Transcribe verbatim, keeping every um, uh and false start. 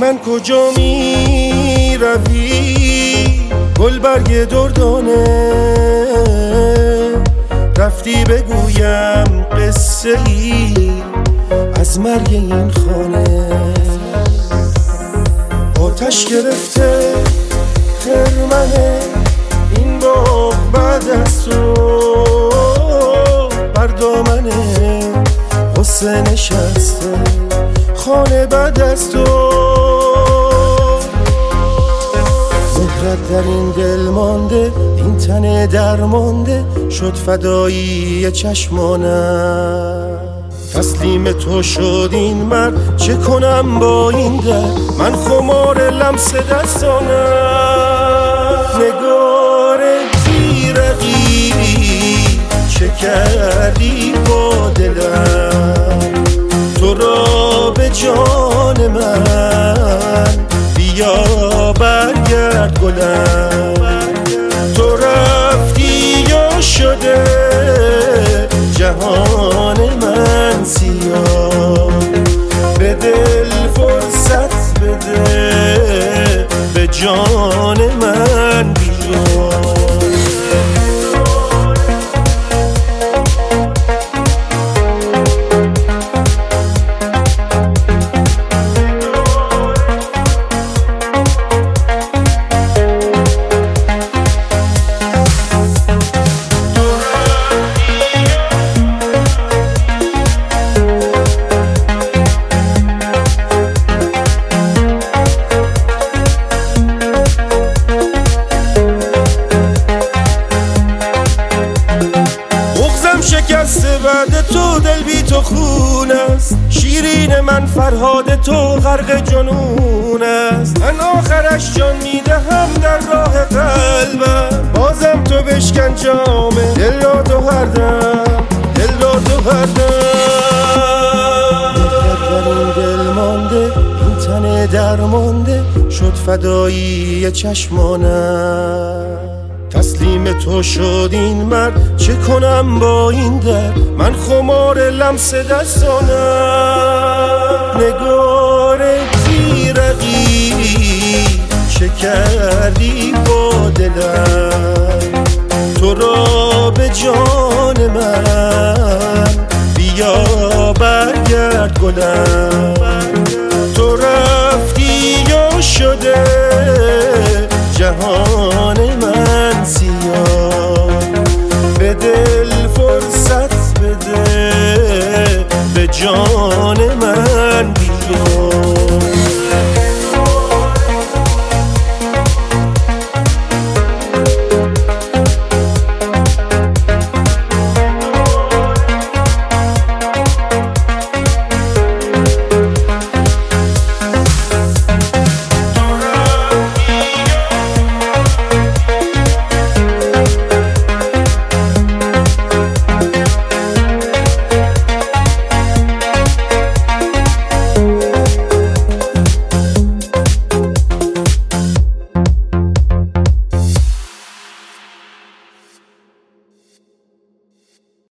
من کجا می روی گل برگ دردانه، رفتی بگویم قصه ای از مرگ این خانه. آتش گرفته خرمن این باغ بعد از تو، بر دامن غصه نشسته خانه بعد از تو. مهرت در این دل مانده، این تن درمانده شد فدایی چشمانم. تسلیم تو شد این مرد، چه کنم با این درد؟ من خمار لمس دستانم. نگار بیرقی چه کردی با دلم؟ تو را به جان من بیا برگرد گلم. تو رفتی یا شده جهان من سیاه، به دل فرصت بده به جان من بیا. شکسته بعد تو دل بی تو خون است، شیرین من فرهاد تو غرق جنون است. من آخرش جان میدهم در راه قلبم، بازم تو بشکن جامه دل را تو هر دم، دل را تو هر دم. در این دل مانده، این تن درمانده شد فدایی چشمانم. تسلیم تو شد این مرد، چه کنم با این درد؟ من خمار لمس دستانم. نگار بیرقی چه کردی با دلم؟ تو را به جان من بیا برگرد گلم. تو رفتی یا شده جهان من سیاه، به دل